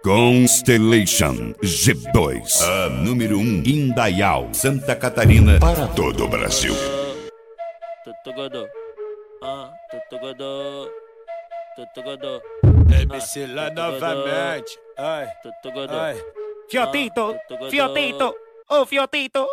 Constellation G2, a número 1 Indaial, Santa Catarina, para todo o Brasil. MC lá novamente. Ai, ai. Fiotito, Fiotito, ô Fiotito.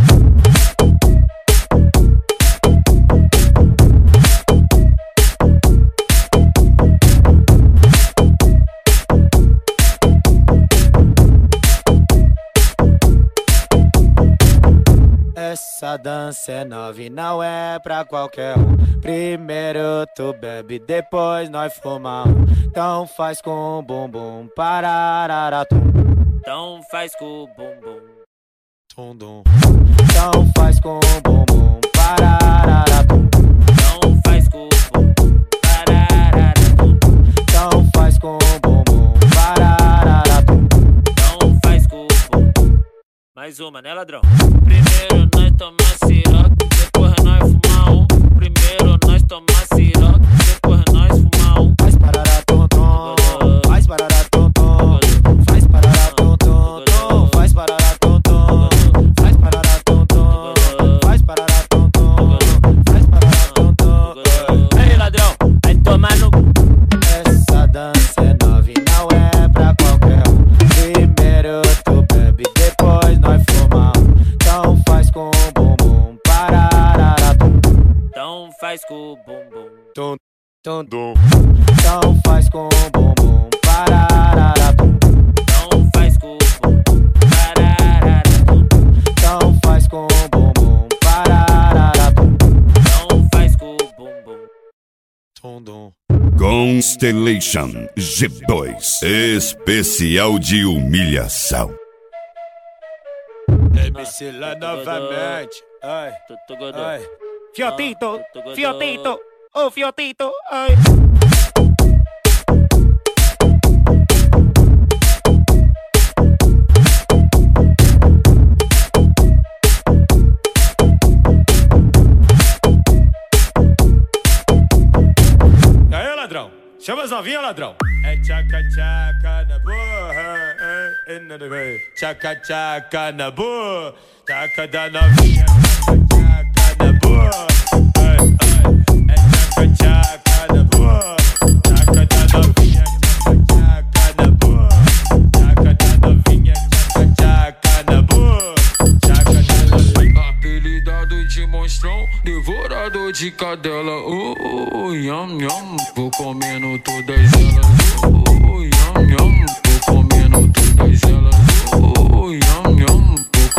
Essa dança é nova e não é pra qualquer um. Primeiro tu bebe, depois nós fuma um. Então faz com o bumbum, parararatum. Então faz com o bumbum, tum-dum. Então faz com o bumbum, parararatum. então faz com o bumbum, parararatum. Então faz com o bumbum, parararatum. Então faz com o bumbum. Mais uma, né, ladrão? Primeiro nós toma siroque, depois nós fuma um. Primeiro nós toma siroque, depois nós fuma um. Faz pararatum-tum, faz pararatum-tum, faz pararatum-tum, faz pararatum-tum, faz pararatum-tum, faz pararatum-tum, faz pararatum-tum. Aí, ladrão, vai tomar no... Essa dança é nova e não é pra qualquer um. Primeiro tu bebe, depois nós fuma um. Então faz com o bumbum, parararatum. Então faz com o bumbum, Tum, tum, tum. Então faz com o bumbum, parararatum. então faz com o bumbum, parararatum. Então faz com o bumbum, parararatum. Então faz com o bumbum. Tum, tum. Constellation G2, especial de humilhação. MC lá novamente. Ai, ai. Fiotito, Fiotito, ô Fiotito, ai. E aí, ladrão? Chama as novinhas, ladrão. É tchaca-tchaca na boa, tchaca-tchaca na boa, tchaca da novinha, tchaca-tchaca na boa. É tchaca-tchaca na boa, tchaca da novinha, tchaca-tchaca na boa, tchaca da novinha, tchaca-tchaca na boa, tchaca da novinha. Apelidado de monstrão, devorador de cadela. Yam yam, vou comendo todas elas. Yam yam, vou comendo todas elas. Yam yam,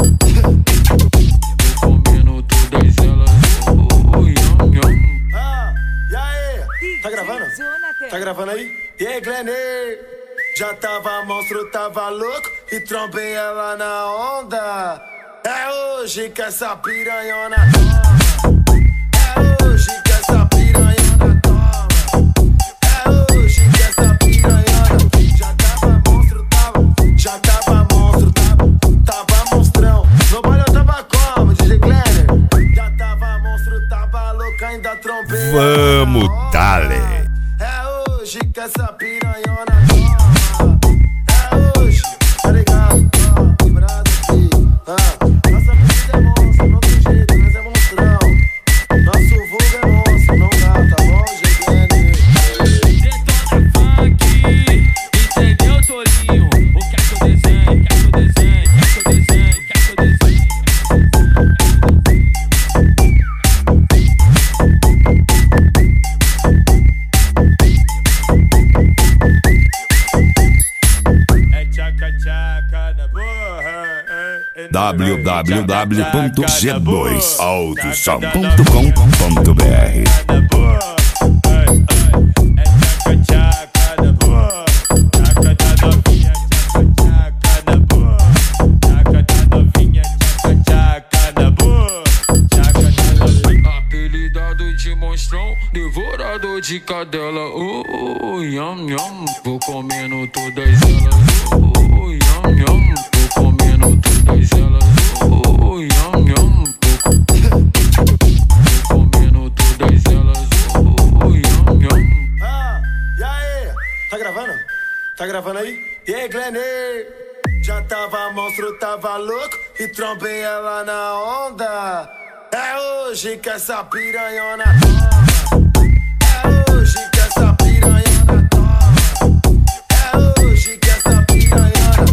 vou comendo todas elas. Yam yam. E aí? Tá gravando? Tá gravando aí? E aí, Glenê? Já tava monstro, tava louco e trombei ela na onda. É hoje que essa piranhona toma. É hoje que essa piranhona toma. É hoje que essa piranhona. Já tava monstro, já tava monstro, tava monstrão. No baile eu tava como, DJ Glenn? Já tava monstro, tava louco, ainda trombei. Vamos, dale. É hoje que essa piranhona toma. É hoje, tá ligado? Lembrado aqui. Nossa vida é monstro, não tem jeito, mas é monstrão. Nosso vulgo é monstro, não dá, tá bom, GDN? Detona funk, entendeu, Tolinho? O que é que eu desenho? Quer que eu desenhe? Quer que eu desenhe? Quer que eu desenhe? É tchaca-tchaca na boa. www.g2autosom.com.br Apelidado de monstrão, devorador de cadela. Yam yam, vou comendo todas elas. Yam yam, vou comendo todas elas. Yam yam, vou comendo todas elas. Yam yam. E aí? Tá gravando? Tá gravando aí? E aí, Glenê? Já tava monstro, tava louco e trombei ela na onda. É hoje que essa piranhona toma. É hoje que essa piranhona toma. É hoje que essa piranhona.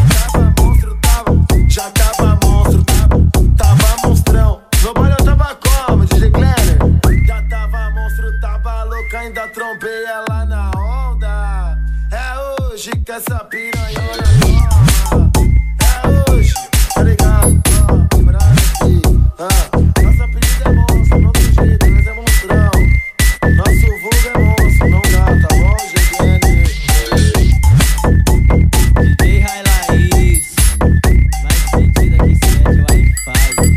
Já tava monstro, tava monstrão. No baile eu tava como, DJ Glenner? Já tava monstro, tava louca, ainda trombei ela na onda. É hoje que essa piranhona toma. É hoje, tá ligado? Quebrado aqui. Nossa apelido é monstro, não tem jeito, mas é monstrão. Nosso vulgo é monstro, não dá, tá bom, GGN? DJ Railaís, mais mentira que sete Wi-Fi.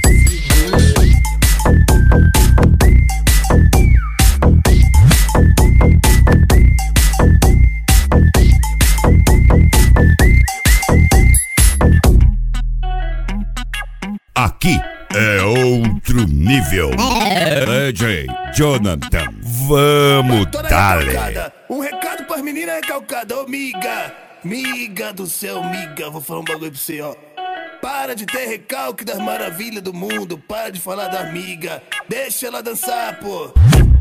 Aqui é outro nível. DJ Jonathan, vamos dale. Um recado pras meninas recalcadas, ô miga. Miga do céu, miga, vou falar um bagulho pra você, ó. Para de ter recalque das maravilhas do mundo. Para de falar da amiga. Deixa ela dançar, pô.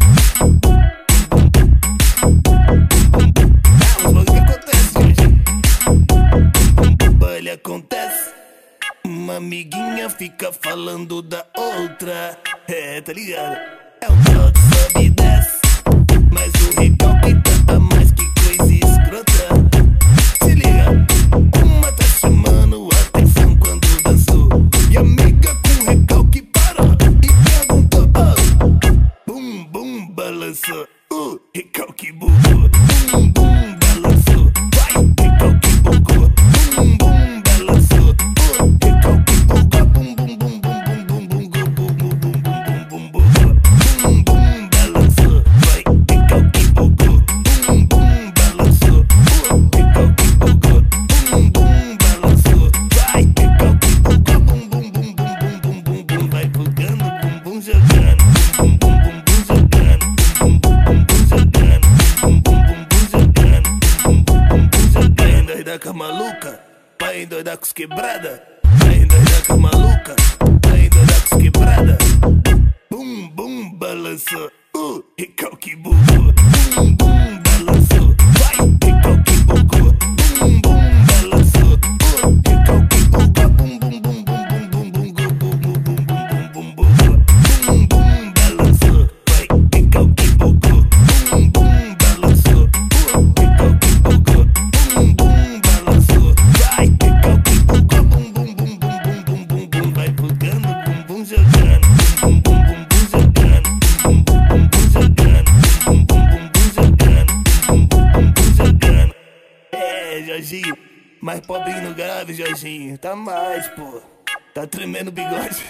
É um bagulho que acontece, gente. Baile acontece. Uma amiguinha fica falando da outra. É, tá ligado? É um tal de sobe e desce. Mas o recalque tá a mais que coisa escrota. Se liga, uma tá chamando a atenção quando dançou. E a amiga com recalque parou e perguntou, oh. Bum, bum, balançou. Recalque bugou. Bum, bum, balançou. Vai, recalque bugou. Bum, bum, balançou. Recalque bugou. Bum, bum, bum, bum, bum, bum, bum, bum, bum, bum, bum, bum, bum, bum, bum, bum, balançou. Vai, recalque bugou. Bum, bum, balançou. Recalque bugou. Bum, bum, balançou. Vai, recalque bugou. Bum, bum, bum, bum, bum, bum, bum, vai bugando, bum, bum, jogando. Bum, bum, bum, bum, jogando. Bum, bum, bum, bum, jogando. Bum, bum, bum, bum, jogando. Bum, bum, bum, bum, jogando. Vai endoidar com a maluca. Vai endoidar com os quebrada. Vai endoidar com a maluca. Vai endoidar com os quebrada. Bum, bum, balançou. Recalque bugou. Bum, bum, balançou. Vai, recalque bugou. Bum, bum, balançou. Recalque bugou. Bum, bum, bum, bum, bum, bum, bum, bum, bum, bum, bum, bum, bum, bum, balançou. Vai, recalque bugou. Bum, bum, balançou. Recalque bugou. Bum, bum, balançou. Vai, recalque bugou. Bum, bum, bum, bum, bum, bum, bum, vai bugando, bum, bum, jogando. Bum, bum, bum, bum, jogando. Bum, bum, bum, bum, jogando. Bum, bum, bum, bum, jogando. Bum, bum, bum, bum, jogando. É, Jorginho, mais pobrinho no grave, Jorginho. Tá mais, pô. Tá tremendo o bigode.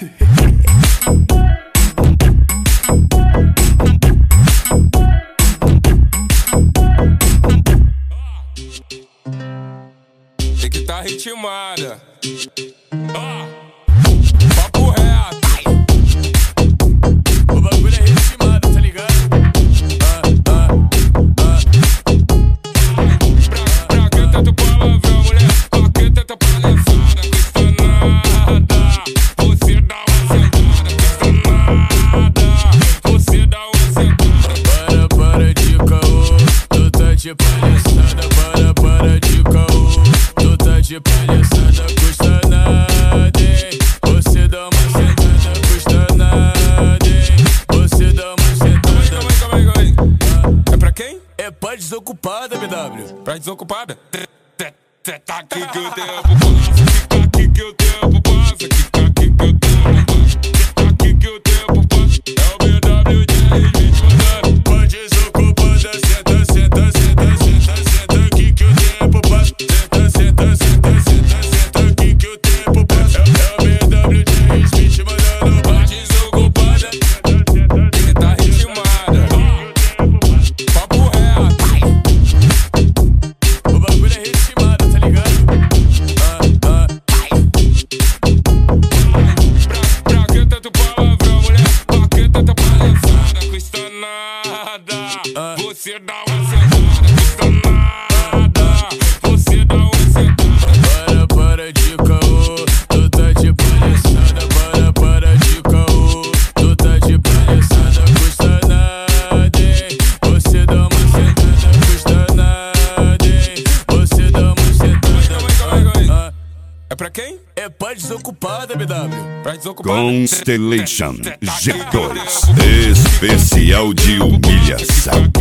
Tem que tá ritmada. Papo reto. O bagulho é ritmado, tá ligado? Pra que tanto palavrão, mulher? Pra que tanta palhaçada? Custa nada. Você dá uma sentada. Custa nada. Você dá uma sentada. Para de caô. Tu tá de palhaçada. Para de caô. Tu tá de palhaçada, custa nada, hein? Você dá uma sentada, custa nada, hein? Você dá uma sentada. Calma aí. É pra quem? É pra desocupada, BW. Pra desocupada? Tá aqui que o tempo passa, fica aqui que o tempo passa, fica aqui que o tempo passa, tá aqui que o tempo passa. É o BW de R20 mandando. Pra desocupada, senta, senta, senta, senta, senta aqui que o tempo passa. Senta, senta, senta, senta aqui que o tempo passa. É o BW de R20 mandando. Pra desocupada, tem que tá ritmada. Papo reto. O bagulho é ritmado, tá ligado? Pra que tanto palavrão, mulher? Pra que tanta palhaçada? Custa nada. desocupada, BW. Pra desocupada. Constellation G2, especial de humilhação.